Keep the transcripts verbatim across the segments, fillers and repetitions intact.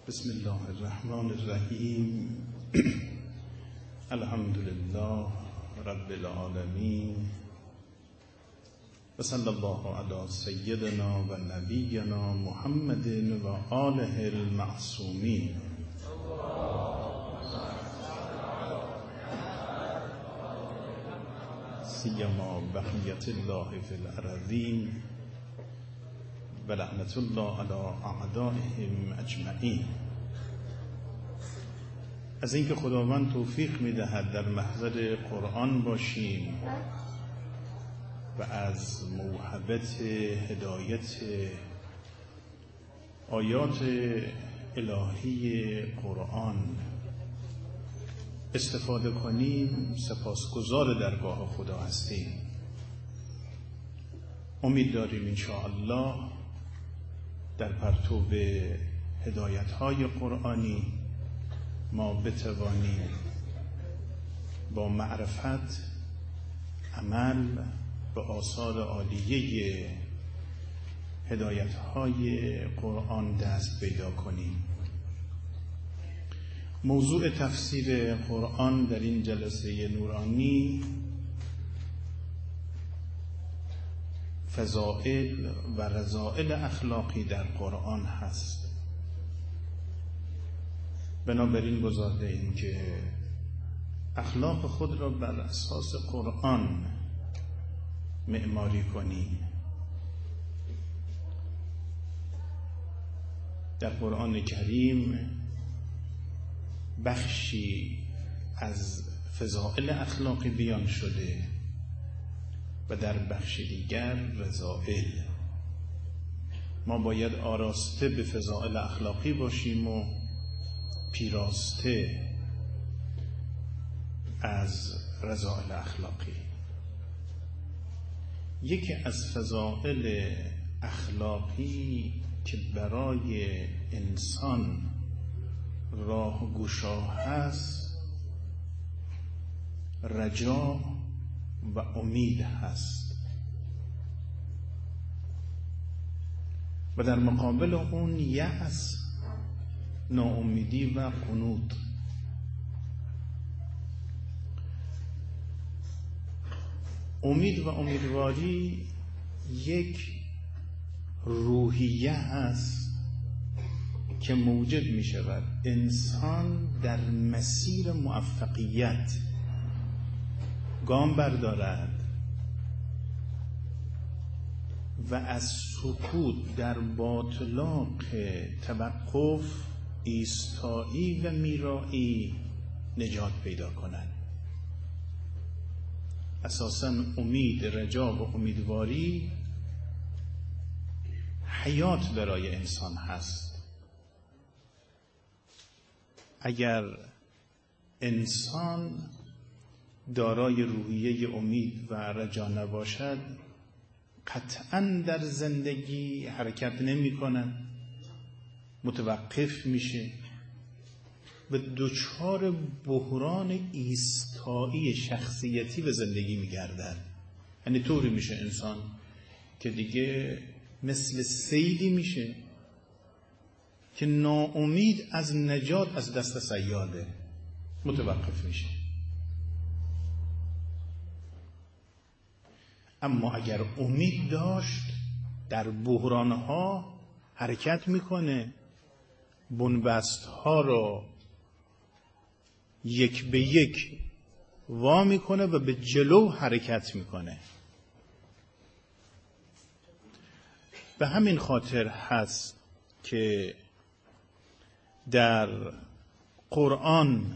بسم الله الرحمن الرحیم. الحمد لله رب العالمین و صلی الله علی سیدنا و نبینا محمد و آله المعصومین. سیما بقیت الله فی الارضین و لعنت الله علی اعدائهم اجمعین. از اینکه خداوند توفیق میدهد در محضر قرآن باشیم و از موهبت هدایت آیات الهی قرآن استفاده کنیم، سپاسگزار درگاه خدا هستیم. امید داریم انشاءالله در پرتو هدایت‌های قرآنی ما بتوانیم با معرفت عمل به آثار عالیه هدایت‌های قرآن دست پیدا کنیم. موضوع تفسیر قرآن در این جلسه نورانی فضائل و رذائل اخلاقی در قرآن هست. بنابراین گزارده ایم که اخلاق خود را بر اساس قرآن معماری کنیم. در قرآن کریم بخشی از فضائل اخلاقی بیان شده و در بخش دیگر رذائل. ما باید آراسته به فضائل اخلاقی باشیم و پیراسته از رذائل اخلاقی. یکی از فضائل اخلاقی که برای انسان راه گشا هست رجا و امید هست و در مقابل اون یأس، ناامیدی و قنوط. امید و امیدواری یک روحیه هست که موجب می شود انسان در مسیر موفقیت گام بردارد و از سکوت در باطلاق توقف، ایستایی و میرایی نجات پیدا کند. اساساً امید، رجا و امیدواری حیات برای انسان هست. اگر انسان دارای روحیه امید و رجا نباشد قطعاً در زندگی حرکت نمی کند، متوقف میشه و دچار بحران ایستایی شخصیتی به زندگی میگردد. یعنی طوری میشه انسان که دیگه مثل صیدی میشه که ناامید از نجات از دست صیاده، متوقف میشه. اما اگر امید داشت در بحرانها حرکت میکنه، بنبست ها رو یک به یک وا میکنه و به جلو حرکت میکنه. به همین خاطر هست که در قرآن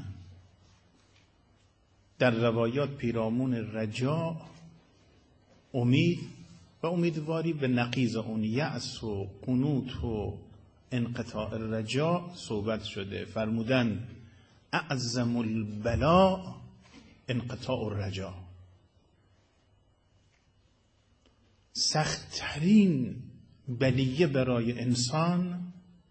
در روایات پیرامون رجا، امید و امیدواری به نقیض اون یأس و قنوط و انقطاع الرجا صحبت شده. فرمودن اعظم البلاء انقطاع الرجا. سخت‌ترین بلیه برای انسان،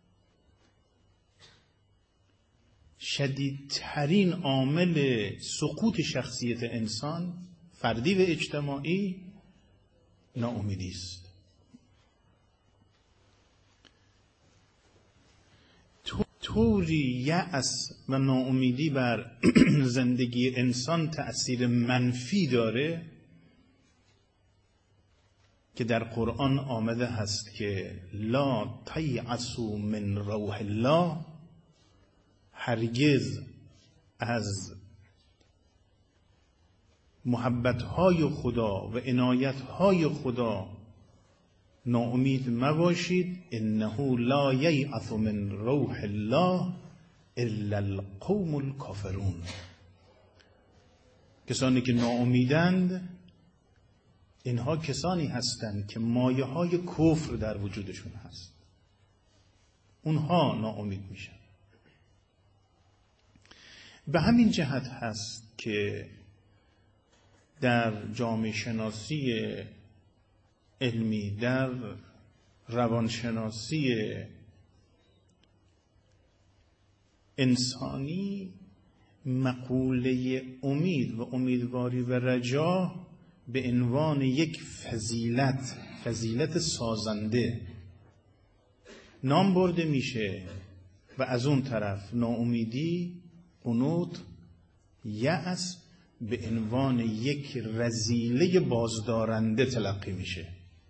شدیدترین عامل سقوط شخصیت انسان فردی و اجتماعی ناامیدی است. طوری یأس و ناامیدی بر زندگی انسان تأثیر منفی داره که در قرآن آمده هست که لا تیأسوا من روح الله، هرگز از محبت‌های خدا و عنایت‌های خدا ناامید مباشید. انه لا ییأس من روح الله الا القوم الکافرون. کسانی که ناامیدند اینها کسانی هستند که مایه های کفر در وجودشون هست، اونها ناامید میشن. به همین جهت هست که در جامعه شناسی علمی، در روانشناسی انسانی، مقوله امید و امیدواری و رجا به عنوان یک فضیلت، فضیلت سازنده نام برده میشه و از اون طرف ناامیدی، قنوط، یأس به عنوان یک رذیله بازدارنده تلقی میشه.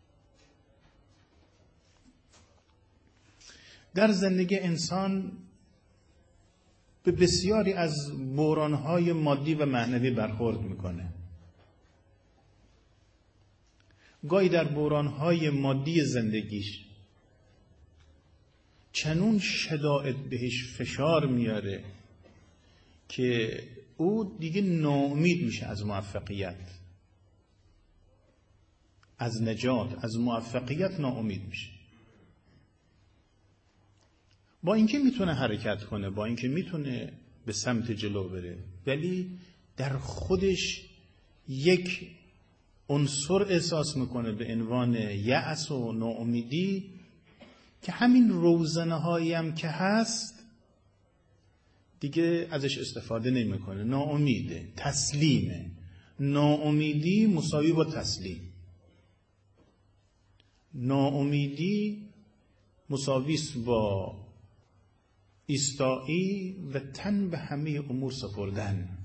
در زندگی انسان به بسیاری از بحران‌های مادی و معنوی برخورد میکنه. گاهی در بحران‌های مادی زندگیش چنون شدائد بهش فشار میاره که او دیگه ناامید میشه از موفقیت، از نجات، از موفقیت ناامید میشه. با اینکه میتونه حرکت کنه، با اینکه میتونه به سمت جلو بره، ولی در خودش یک عنصر احساس میکنه به عنوان یأس و ناامیدی که همین روزنه هایی هم که هست دیگه ازش استفاده نمیکنه. ناامیده، تسلیمه. ناامیدی مساوی با تسلیم. ناامیدی مساوی است با ایستایی و تن به همه امور سپردن.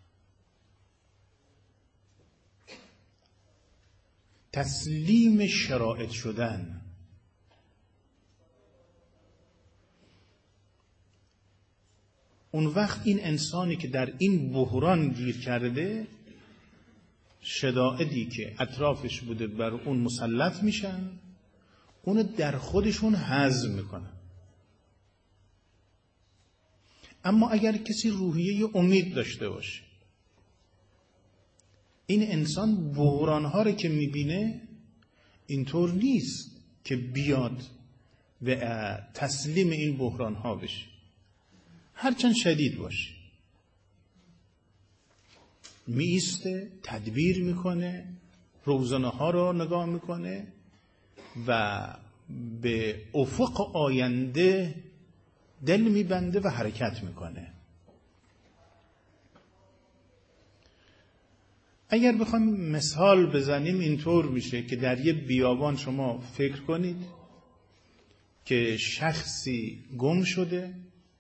تسلیم شرایط شدن. اون وقت این انسانی که در این بحران گیر کرده، شدائدی که اطرافش بوده بر اون مسلط میشن، اونو در خودشون هضم میکنن. اما اگر کسی روحیه امید داشته باشه، این انسان بحران‌ها رو که میبینه اینطور نیست که بیاد و تسلیم این بحران‌ها بشه، هرچند شدید باشه، میسته، تدبیر میکنه، روزنه‌ها رو نگاه میکنه و به افق آینده دل میبنده و حرکت میکنه. اگر بخوایم مثال بزنیم اینطور میشه که در یه بیابان شما فکر کنید که شخصی گم شده،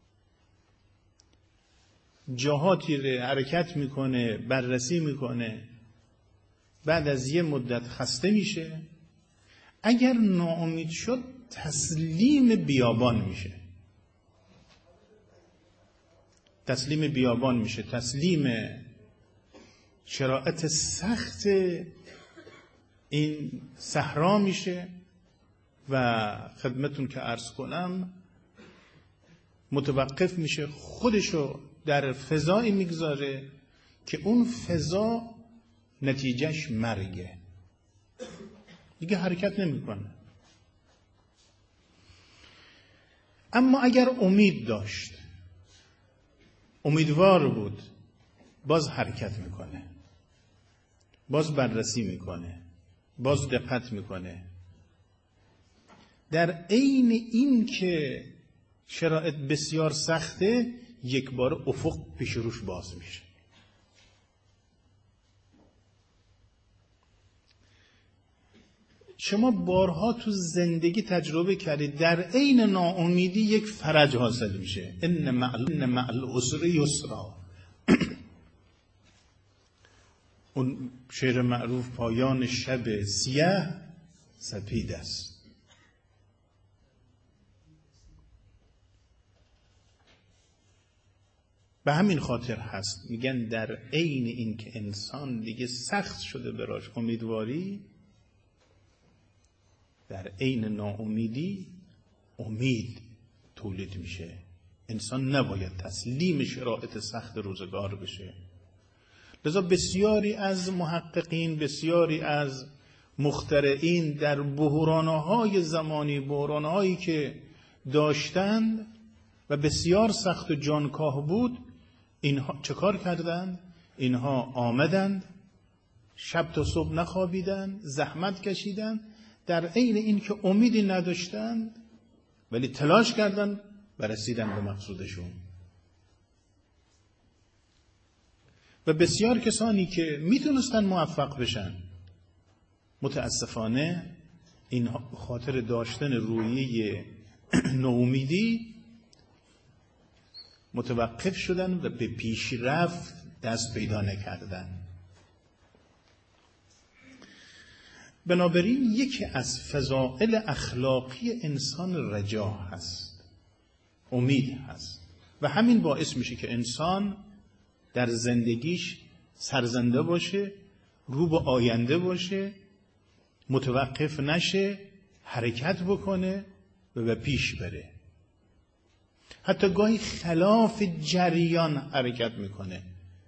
جهاتی رو حرکت میکنه، بررسی میکنه، بعد از یه مدت خسته میشه. اگر ناامید شد تسلیم بیابان میشه، تسلیم بیابان میشه، تسلیم شرایط سخت این صحرا میشه و خدمتون که عرض کنم متوقف میشه، خودشو در فضایی میگذاره که اون فضا نتیجهش مرگه، دیگه حرکت نمیکنه. اما اگر امید داشت، امیدوار بود، باز حرکت میکنه، باز بررسی میکنه، باز دقت میکنه. در عین این که شرایط بسیار سخته، یک بار افق پیش روش باز میشه. شما بارها تو زندگی تجربه کردید در عین ناامیدی یک فرج حاصل میشه. ان مع العسر یسرا. اون شعر معروف پایان شب سیاه سپید است. به همین خاطر هست میگن در عین این که انسان دیگه سخت شده براش امیدواری، در عین ناامیدی امید تولید میشه. انسان نباید تسلیم شرایط سخت روزگار بشه. لذا بسیاری از محققین، بسیاری از مخترعین در بحرانهای زمانی، بحرانهایی که داشتند و بسیار سخت و جانکاه بود، اینها چه کار کردند؟ اینها آمدند، شب تا صبح نخوابیدند، زحمت کشیدند، در عین این که امیدی نداشتند ولی تلاش کردند و رسیدند به مقصودشون. و بسیار کسانی که میتونستن موفق بشن، متاسفانه این خاطر داشتن رویه ناامیدی متوقف شدن و به پیشرفت دست پیدا نکردن. بنابراین یکی از فضائل اخلاقی انسان رجا هست، امید هست، و همین باعث میشه که انسان در زندگیش سرزنده باشه، رو به آینده باشه، متوقف نشه، حرکت بکنه و به پیش بره. حتی گاهی خلاف جریان حرکت میکنه،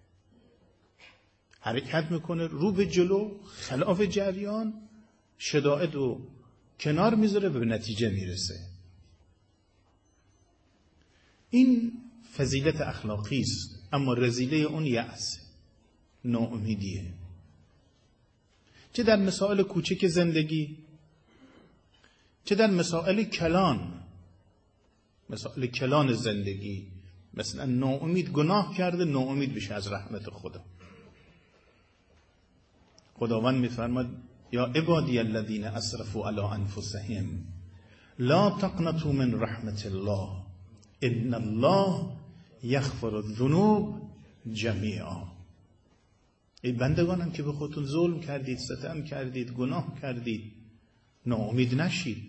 حرکت میکنه رو به جلو، خلاف جریان، شدائد رو کنار میذاره و به نتیجه میرسه. این فضیلت اخلاقی است، اما رذیله اون یأس، ناامیدیه. چه در مسائل کوچک زندگی، چه در مسائل کلان، مسائل کلان زندگی. مثلا ناامید گناه کرده، ناامید بشه از رحمت خدا. خداوند میفرماد یا عبادی الذین اسرفوا علی انفسهم لا تقنطوا من رحمت الله ان الله یغفر الذنوب جمیعا. ای بندگانم که به خودتون ظلم کردید، ستم کردید، گناه کردید، ناامید نشید.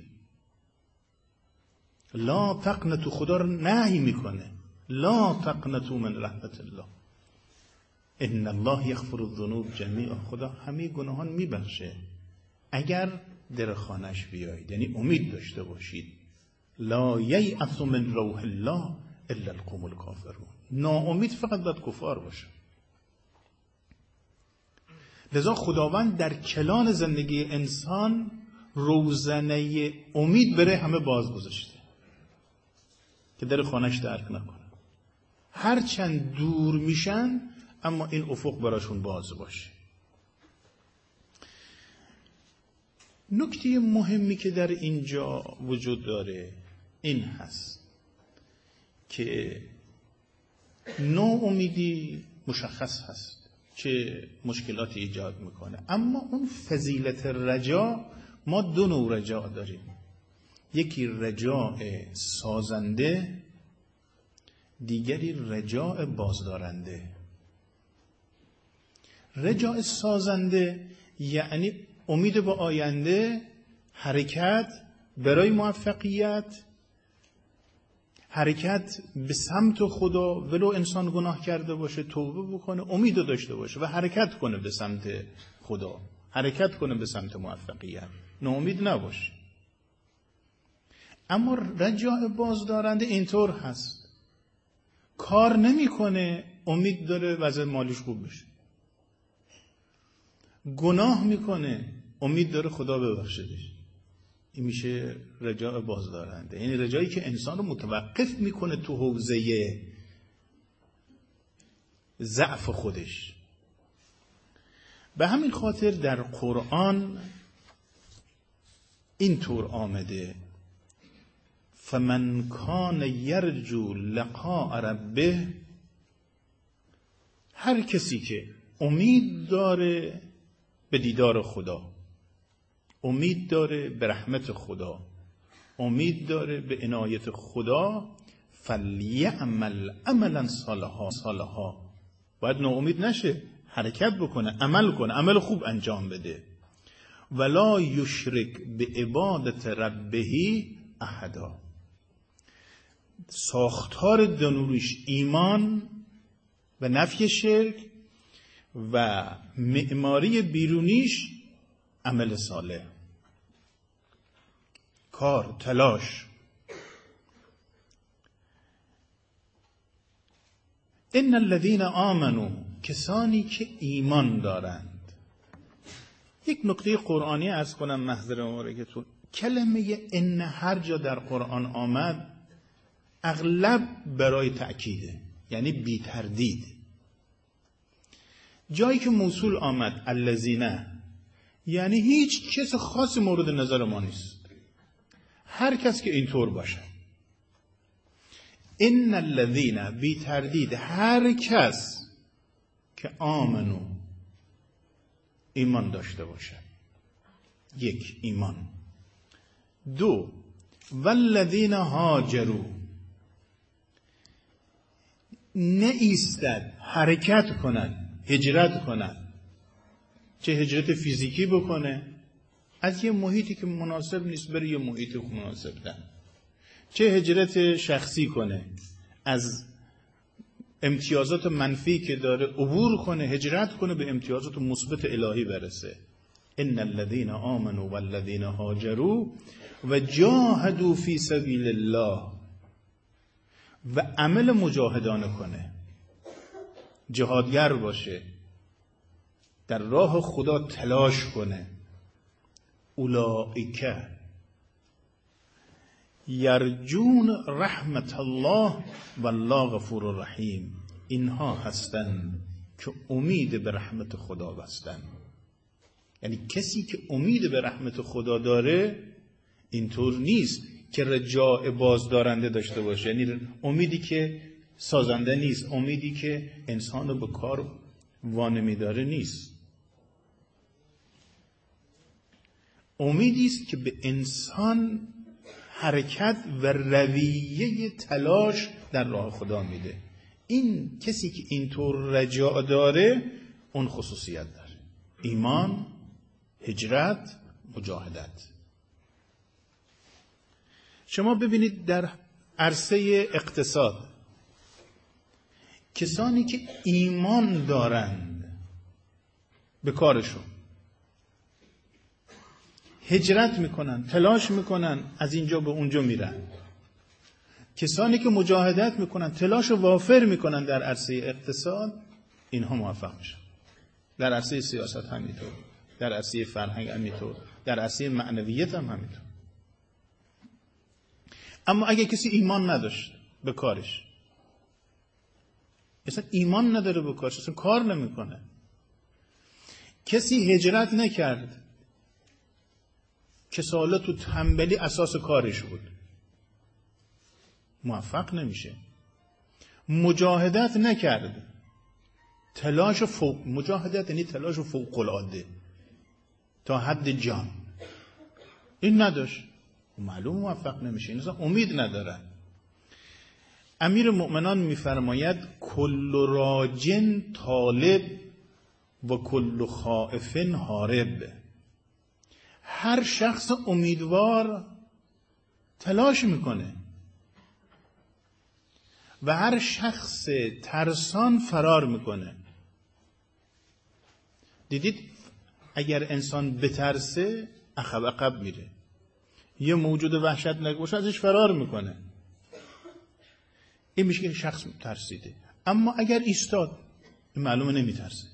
لا تقنطوا، خدا رو نهی میکنه، لا تقنطوا من رحمت الله ان الله یغفر الذنوب جمیعا. خدا همه گناهان میبخشه اگر در خانش بیایید، یعنی امید داشته باشید. لا ییأس من روح الله الا القوم الکافرون. ناامید فقط باید کفار باشه. لذا خداوند در کلان زندگی انسان روزنه امید بره همه باز گذاشته که در خانش ترک نکنه. هرچند دور میشن اما این افق براشون باز باشه. نکته مهمی که در اینجا وجود داره این هست که ناامیدی مشخص هست چه مشکلاتی ایجاد میکنه، اما اون فضیلت رجا، ما دو نوع رجا داریم. یکی رجاء سازنده، دیگری رجاء بازدارنده. رجاء سازنده یعنی امید به آینده، حرکت برای موفقیت، حرکت به سمت خدا، ولو انسان گناه کرده باشه توبه بکنه، امید داشته باشه و حرکت کنه به سمت خدا، حرکت کنه به سمت موفقیت، ناامید نباشه. اما رجاء بازدارنده اینطور هست، کار نمیکنه، امید داره وضع مالیش خوب بشه، گناه میکنه، امید داره خدا ببخشدش. این میشه رجاء بازدارنده، یعنی رجایی که انسان رو متوقف میکنه تو حوزه ضعف خودش. به همین خاطر در قرآن اینطور آمده فمن کان یرجو لقاء ربه، هر کسی که امید داره به دیدار خدا، امید داره به رحمت خدا، امید داره به عنایت خدا، فلیعمل عملا صالحا صالحا، باید ناامید نشه، حرکت بکنه، عمل کنه، عمل خوب انجام بده. ولا یشرک به عبادت ربه احدا. ساختار دنوریش ایمان و نفی شرک و معماری بیرونیش عمل صالح، کار، تلاش. ان الذين آمنوا، کسانی که ایمان دارند. یک نکته قرآنی عرض کنم محضر مبارکتون، کلمه ان هر جا در قرآن آمد اغلب برای تأکیده، یعنی بی تردید. جایی که موصول آمد الذین، یعنی هیچ کس خاص مورد نظر ما نیست، هر کس که اینطور باشه. ان الذین، بی تردید هر کس که آمنو، ایمان داشته باشه. یک، ایمان. دو، والذین هاجروا، نه ایستد، حرکت کنن، هجرت کنن. چه هجرت فیزیکی بکنه از یه محیطی که مناسب نیست بره یه محیط مناسب ده، چه هجرت شخصی کنه از امتیازات منفی که داره عبور کنه، هجرت کنه به امتیازات مثبت الهی برسه. ان الذين آمنوا والذين هاجروا وجاهدوا في سبيل الله، و عمل مجاهدانه کنه، جهادگر باشه، در راه خدا تلاش کنه. اولئک یرجون رحمت الله والله غفور رحیم، اینها هستند که امید به رحمت خدا بستن. یعنی کسی که امید به رحمت خدا داره اینطور نیست که رجاء بازدارنده داشته باشه، یعنی امیدی که سازنده نیست، امیدی که انسان رو به کار وانمی داره نیست. امیدی است که به انسان حرکت و رویه تلاش در راه خدا میده. این کسی که اینطور رجاء داره اون خصوصیت داره: ایمان، هجرت، مجاهدت. شما ببینید در عرصه اقتصاد کسانی که ایمان دارند به کارشون هجرت میکنن، تلاش میکنن، از اینجا به اونجا میرن. کسانی که مجاهدت میکنن، تلاش وافر میکنن در عرصه اقتصاد، اینها موفق میشن. در عرصه سیاست همینطور، در عرصه فرهنگ همینطور، در عرصه معنویت هم همینطور. اما اگه کسی ایمان نداشت به کارش، اصلا ایمان نداره به کارش، اصلا کار نمیکنه، کسی هجرت نکرد، کسالت و تنبلی اساس کارش بود، موفق نمیشه. مجاهدت نکرد، تلاش فوق، مجاهدت یعنی تلاش فوق العاده تا حد جان، این نداشت، معلوم موفق نمیشه. این اصلا امید نداره. امیر مؤمنان میفرماید کل راجن طالب و کل خائف هارب. هر شخص امیدوار تلاش میکنه و هر شخص ترسان فرار میکنه. دیدید اگر انسان بترسه عقب عقب میره، یه موجود وحشتناک باشه ازش فرار میکنه، این میشه که شخص ترسیده. اما اگر ایستاد این معلومه نمیترسه.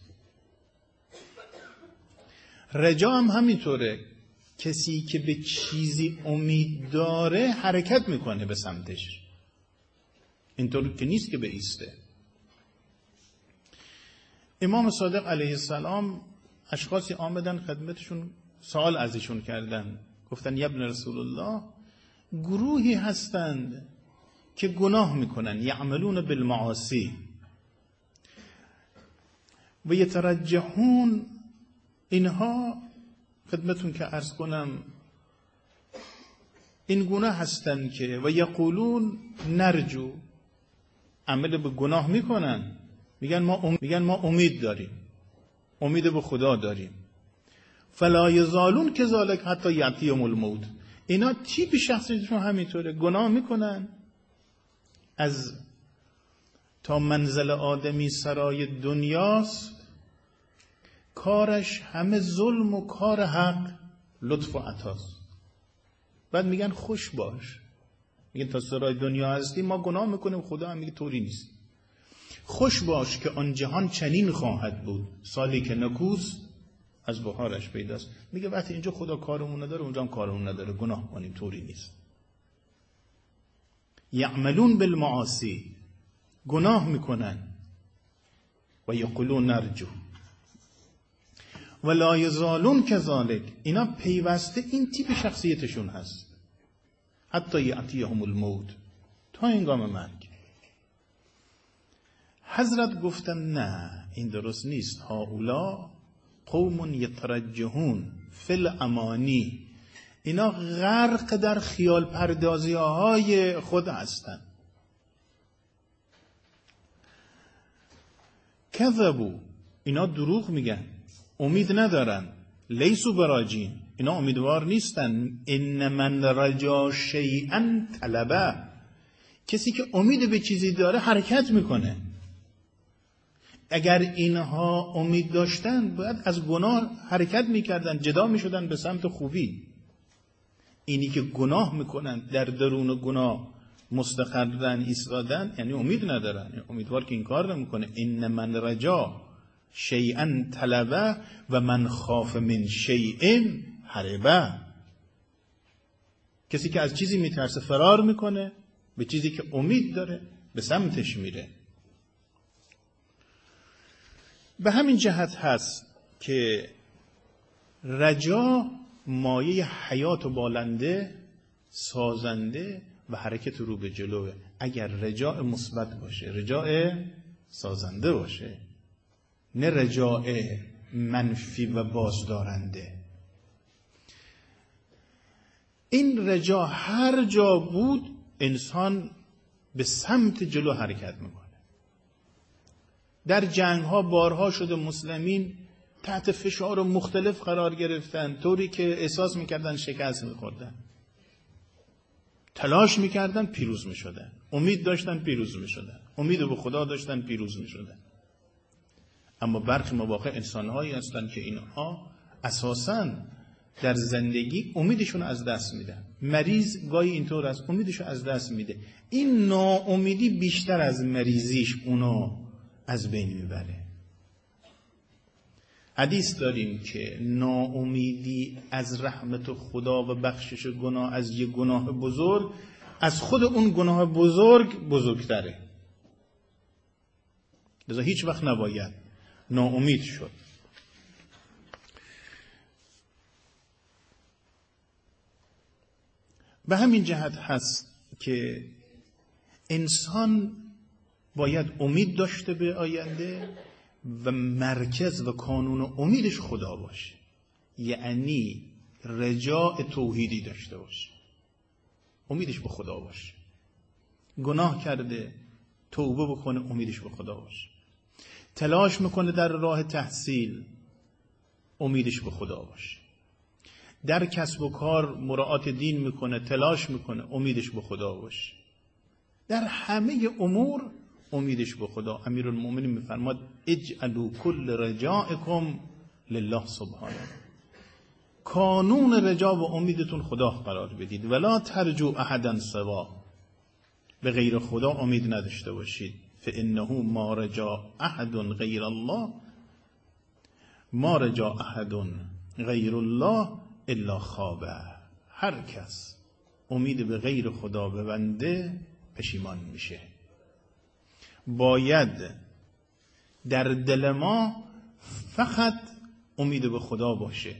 رجا هم همینطوره، کسی که به چیزی امید داره حرکت میکنه به سمتش، اینطور که نیست که به ایسته. امام صادق علیه السلام اشخاصی آمدن خدمتشون، سوال ازشون کردن، گفتن یا ابن رسول الله، گروهی هستند که گناه میکنن، یعملون بالمعاصی و یترجحون، اینها خدمتون که عرض کنم این گونه هستن که و یقولون نرجو، عمل به گناه میکنن، میگن ما ام... میگن ما امید داریم، امید به خدا داریم. فلا یزالون کذالک حتی یأتیهم الموت. اینا تیپ شخصیتشون همینطوره، گناه میکنن، از تا منزل آدمی سرای دنیاست، کارش همه ظلم و کار حق لطف و عطاست. بعد میگن خوش باش، میگن تا سرای دنیا هستی ما گناه میکنیم، خدا هم میگه طوری نیست. خوش باش که آن جهان چنین خواهد بود، سالی که نکوست از بهارش پیداست. میگه وقتی اینجا خدا کارمون نداره اونجا هم کارمون نداره، گناه کنیم طوری نیست. یعملون بالمعاصی، گناه میکنن، و یقولون نرجو ولا یزالون کذالک. اینا پیوسته این تیپ شخصیتشون هست، حتی یأتیهم الموت، تا هنگام مرگ. حضرت گفتن نه این درست نیست، هؤلاء قوم یترجحون فی الامانی، اینا غرق در خیال پردازی های خود هستند. کذبوا، اینا دروغ میگن، امید ندارن. لیسو براجین، اینا امیدوار نیستن. ان من رجا شیئا طلبه، کسی که امید به چیزی داره حرکت میکنه. اگر اینها امید داشتن باید از گناه حرکت میکردن، جدا میشدن به سمت خوبی. اینی که گناه میکنن، در درون گناه مستقرن ایستادن، یعنی امید ندارن، امیدوار که این کار نمیکنه. ان من رجا شیئا طلبه و من خاف من شیء هربه، کسی که از چیزی میترسه فرار میکنه، به چیزی که امید داره به سمتش میره. به همین جهت هست که رجا مایه حیات و بالنده، سازنده و حرکت رو به جلوه. اگر رجاء مثبت باشه، رجاء سازنده باشه، نه رجاء منفی و بازدارنده. این رجا هر جا بود انسان به سمت جلو حرکت میکنه. در جنگ ها بارها شده مسلمین تحت فشار مختلف قرار گرفتن، طوری که احساس میکردن شکست میخوردن. تلاش میکردن پیروز میشدن، امید داشتن پیروز میشدن، امید به خدا داشتن پیروز میشدن. اما برخی مواقع انسانهایی هستن که اینها اساساً در زندگی امیدشون از دست میدن. مریض گاهی اینطور است، امیدشو از دست میده. این ناامیدی بیشتر از مریضیش اونو از بین میبره. حدیث داریم که ناامیدی از رحمت خدا و بخشش گناه از یک گناه بزرگ، از خود اون گناه بزرگ بزرگتره. لذا هیچ وقت نباید ناامید شد. به همین جهت هست که انسان باید امید داشته به آینده و مرکز و کانون امیدش خدا باشه، یعنی رجاء توحیدی داشته باشه، امیدش به خدا باشه. گناه کرده توبه بکنه، امیدش به خدا باشه. تلاش میکنه در راه تحصیل، امیدش به خدا باشه. در کسب و کار مراعات دین میکنه، تلاش میکنه، امیدش به خدا باشه. در همه امور امیدش به خدا. امیرالمومنین میفرماد اجعلوا کل رجائکم لله سبحانه، کانون رجا و امیدتون خدا قرار بدید. ولا ترجو احدا سوا، به غیر خدا امید نداشته باشید. فانه ما رجا احد غیر الله، ما رجا احد غیر الله الا خابه. هر کس امید به غیر خدا ببنده پشیمان میشه. باید در دل ما فقط امید به خدا باشه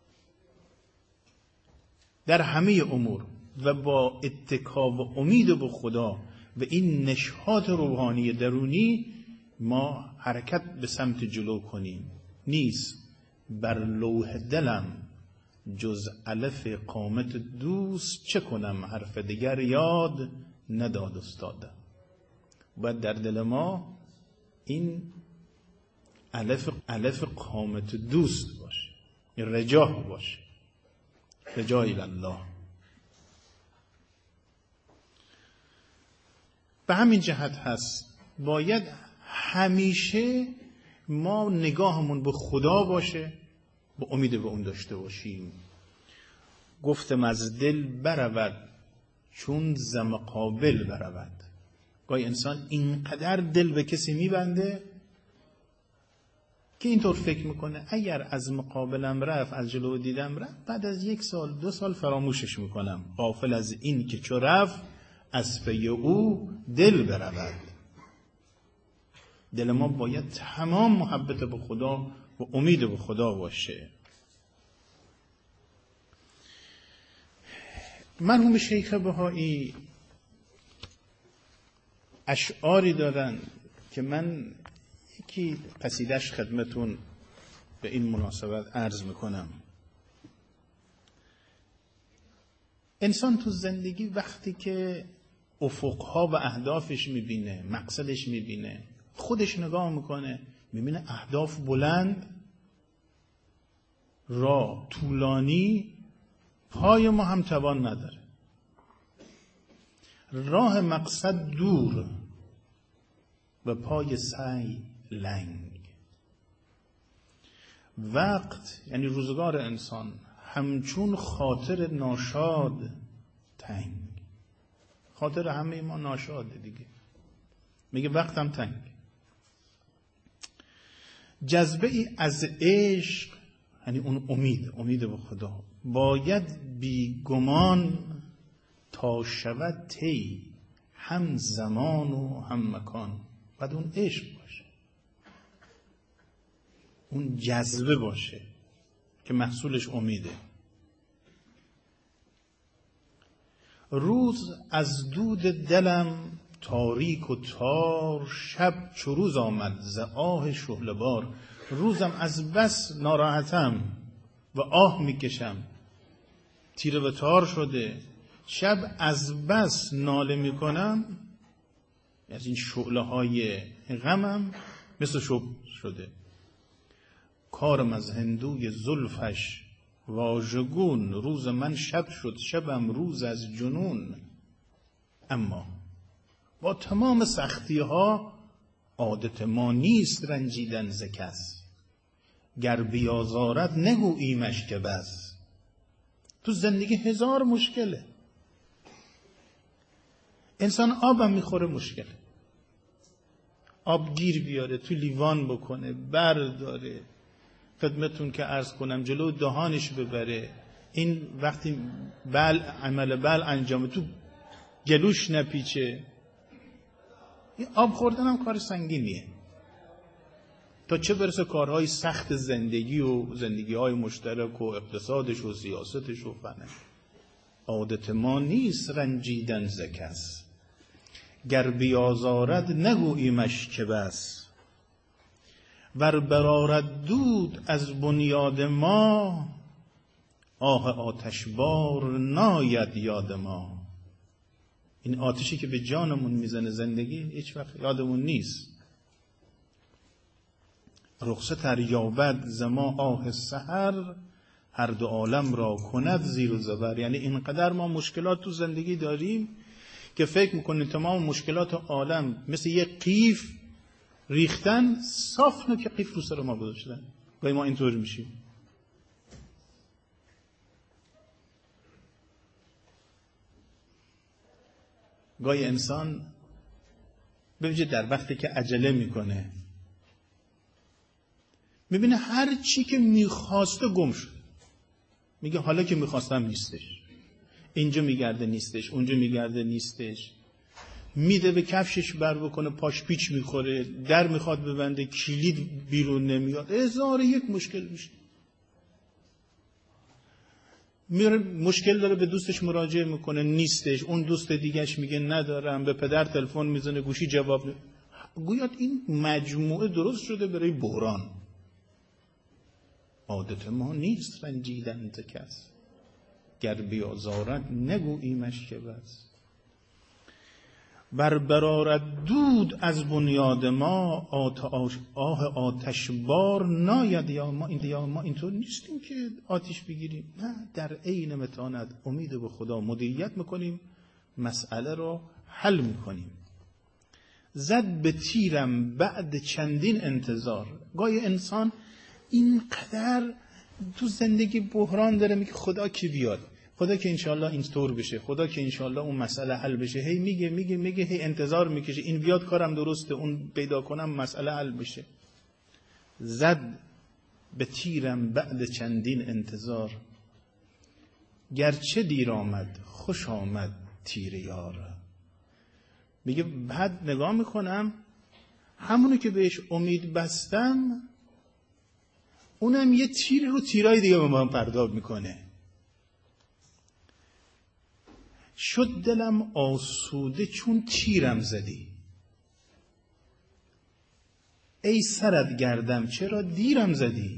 در همه امور، و با اتکا و امید به خدا و این نشاط روحانی درونی ما حرکت به سمت جلو کنیم. نیست بر لوح دلم جز الف قامت دوست، چه کنم حرف دیگر یاد نداد استادم. باید در دل ما این الف الف قامت دوست باشه، رجا باشه، رجا الله. به همین جهت هست باید همیشه ما نگاهمون به خدا باشه، با امید به اون داشته باشیم. گفتم از دل برود چون ز مقابل برود. گاهی انسان اینقدر دل به کسی میبنده که اینطور فکر میکنه اگر از مقابلم رفت، از جلو دیدم رفت، بعد از یک سال دو سال فراموشش میکنم، غافل از این که چو رفت از پی او دل برود. دل ما باید تمام محبت به خدا و امید به خدا باشه. مرحوم شیخ بهایی اشعاری دارن که من یکی قصیدش خدمتون به این مناسبت عرض میکنم. انسان تو زندگی وقتی که افقها و اهدافش میبینه، مقصدش میبینه، خودش نگاه میکنه، میبینه اهداف بلند، راه طولانی، پای ما هم توان نداره، راه مقصد دور و پای سعی لنگ. وقت یعنی روزگار انسان همچون خاطر ناشاد تنگ. خاطر همه ما ناشاده دیگه، میگه وقتم تنگ. جذبه ای از عشق یعنی اون امید، امید به خدا، باید بی گمان تا شود طی هم زمان و هم مکان. باید اون عشق باشه، اون جذبه باشه که محصولش امیده. روز از دود دلم تاریک و تار، شب چو روز آمد ز آه شعله بار. روزم از بس ناراحتم و آه میکشم، تیره و تار شده. شب از بس ناله میکنم، از این شعله های غمم مثل شب شده. کارم از هندوی زلفش واژگون، روز من شب شد شبم روز از جنون. اما با تمام سختی ها عادت ما نیست رنجیدن ز کس، گر بیازارد نگوییمش که بس. تو زندگی هزار مشکله، انسان آبم میخوره مشکله، آب گیر بیاره تو لیوان بکنه، برداره، خدمتون که عرض کنم جلو دهانش ببره، این وقتی بل عمل بل انجامه تو گلوش نپیچه. این آب خوردن هم کار سنگینیه، تا چه برسه کارهای سخت زندگی و زندگی های مشترک و اقتصادش و سیاستش و فنه. عادت ما نیست رنجیدن ز کس، گر بیازارد نگوییمش که بس. ور برآرد دود از بنیاد ما، آه آتشبار ناید یاد ما. این آتشی که به جانمون میزنه زندگی هیچ وقت یادمون نیست. رخصت ار یابد ز ما آه سحر، هر دو عالم را کند زیر و زبر. یعنی اینقدر ما مشکلات تو زندگی داریم که فکر میکنیم تمام مشکلات عالم مثل یک قیف ریختن، صاف نو که قیف رو سر ما گذاشتن. گاهی ما اینطور میشیم. گاهی انسان ببینید در وقتی که عجله میکنه میبینه هر چی که میخواسته گم شد. میگه حالا که میخواستم نیستش، اینجا میگرده نیستش، اونجا میگرده نیستش، میده به کفشش بر بکنه پاش پیچ میخوره، در میخواد ببنده کلید بیرون نمیاد، هزار یک مشکل میشه. میره مشکل داره به دوستش مراجعه میکنه نیستش، اون دوست دیگهش میگه ندارم، به پدر تلفن میزنه گوشی جواب نمیده. گویا این مجموعه درست شده برای بحران. عادت ما نیست رنجیدن ز کس، گر بیازارد نگوییمش که بس. بر برآرد دود از بنیاد ما، آه آتشبار ناید یا ما. این یا ما اینطور نیستیم که آتش بگیریم، نه، در عین متانت امید به خدا مدیریت میکنیم، مسئله رو حل میکنیم. زد به تیرم بعد چندین انتظار. گاهی انسان اینقدر تو زندگی بحران داره، میگه خدا کی بیاد، خدا که انشالله این طور بشه، خدا که انشالله اون مسئله حل بشه، هی میگه میگه میگه هی انتظار میکشه این بیاد کارم درسته، اون پیدا کنم مسئله حل بشه. زد به تیرم بعد چندین انتظار، گرچه دیر آمد خوش آمد تیر یار. میگه بعد نگاه میکنم همونو که بهش امید بستم اونم یه تیر رو تیرای دیگه به من پرداخت میکنه. شد دلم آسوده چون تیرم زدی، ای سرت گردم چرا دیرم زدی.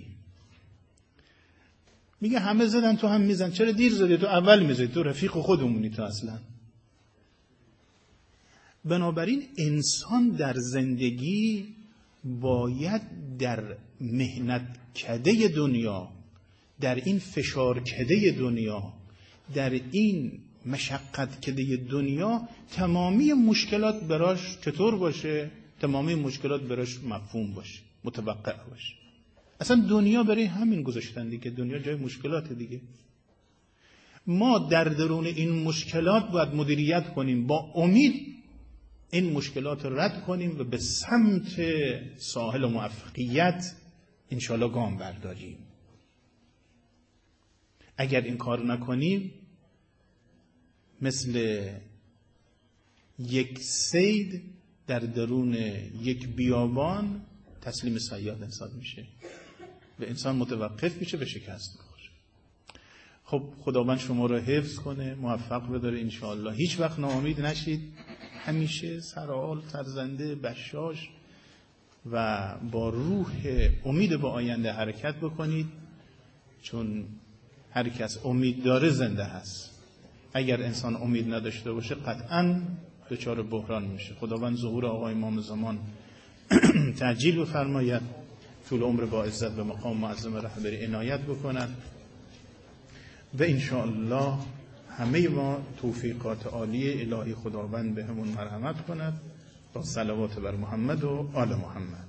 میگه همه زدن تو هم میزن، چرا دیر زدی، تو اول میزدی، تو رفیق خودمونی تو اصلا. بنابراین انسان در زندگی باید در محنت کده دنیا، در این فشار کده دنیا، در این مشقت کده دنیا تمامی مشکلات براش چطور باشه؟ تمامی مشکلات براش مفهوم باشه، متوقع باشه. اصلا دنیا برای همین گذاشتن دیگه، دنیا جای مشکلات دیگه. ما در درون این مشکلات باید مدیریت کنیم، با امید این مشکلات رو رد کنیم و به سمت ساحل موفقیت انشالله گام برداریم. اگر این کار نکنیم مثل یک صید در درون یک بیابان تسلیم صیاد انسان میشه و انسان متوقف میشه و شکست میخوره. خب خداوند شما رو حفظ کنه، موفق بداره انشاءالله. هیچ وقت ناامید نشید، همیشه سرحال، سرزنده، بشاش و با روح امید به آینده حرکت بکنید، چون هر کس امید داره زنده هست. اگر انسان امید نداشته باشه قطعاً دچار بحران میشه. خداوند ظهور آقا امام زمان تعجیل بفرماید، طول عمر با عزت به مقام معظم رهبری عنایت بکند و انشاءالله همه ما توفیقات عالی الهی خداوند به همون مرحمت کند. با صلوات بر محمد و آل محمد.